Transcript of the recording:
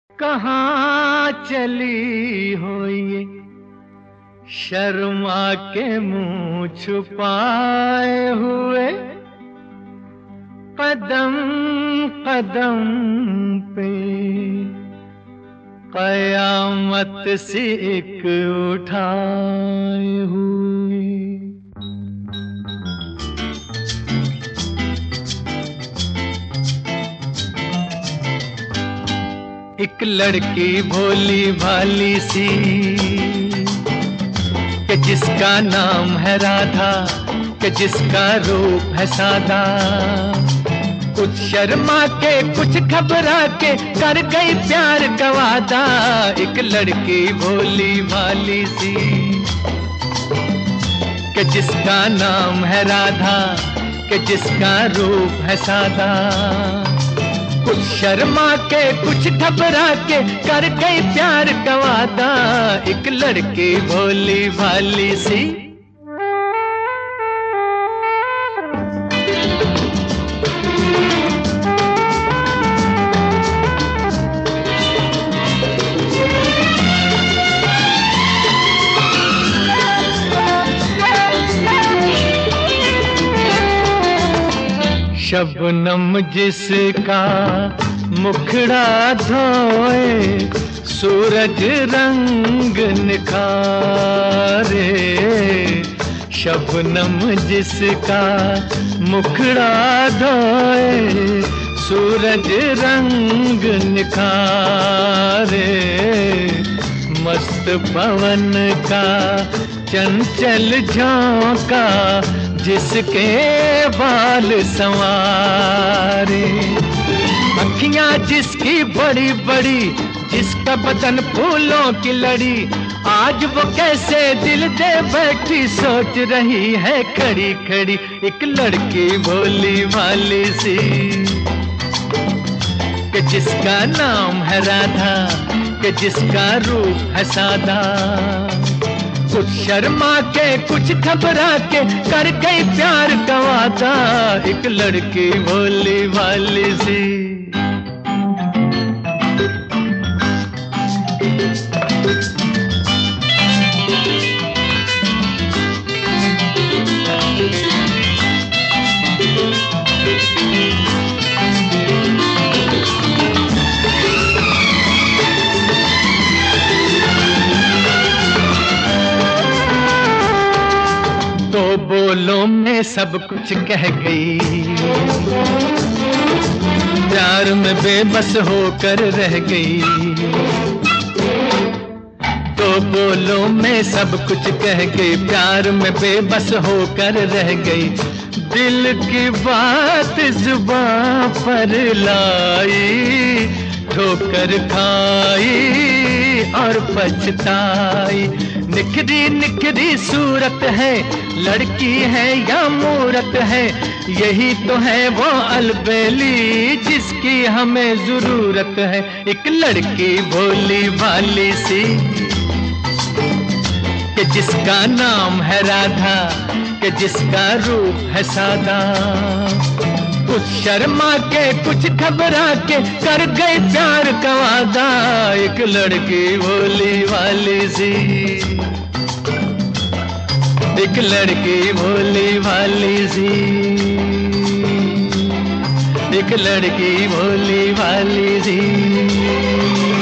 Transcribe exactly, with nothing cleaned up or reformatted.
कहाँ चली हो ये शर्मा के मुंह छुपाए हुए, कदम कदम पे कयामत सी एक उठाए हुए। एक लड़की भोली भाली सी कि जिसका नाम है राधा, कि जिसका रूप है सादा, कुछ शर्मा के कुछ घबरा के कर गई प्यार का वादा। एक लड़की भोली भाली सी कि जिसका नाम है राधा, कि जिसका रूप है सादा, कुछ शर्मा के कुछ घबरा के कर गई प्यार का वादा। एक लड़की भोली भाली सी। शबनम जिसका मुखड़ा धोए, सूरज रंग निखारे। शबनम जिसका मुखड़ा धोए, सूरज रंग निखारे। मस्त पवन का चंचल झोंका जिसके बाल संवारे। अखियां जिसकी बड़ी बड़ी, जिसका बदन फूलों की लड़ी, आज वो कैसे दिल दे बैठी सोच रही है खड़ी खड़ी। एक लड़की भोली भाली सी कि जिसका नाम है राधा, कि जिसका रूप है सादा, कुछ शर्मा के कुछ घबरा के कर गई प्यार का वादा। एक लड़की भोली भाली सी। तो बोलों में सब कुछ कह गई, प्यार में बेबस होकर रह गई। तो बोलों में सब कुछ कह गई, प्यार में बेबस होकर रह गई। दिल की बात जुबां पर लाई, ठोकर खाई और पछताई। निखरी निखरी सूरत है, लड़की है या मूरत है, यही तो है वो अलबेली जिसकी हमें जरूरत है। एक लड़की भोली भाली सी कि जिसका नाम है राधा, कि जिसका रूप है सादा, कुछ शर्मा के कुछ घबरा के कर गई प्यार का वादा। एक लड़की भोली भाली सी, एक लड़की भोली भाली सी, एक लड़की भोली भाली सी।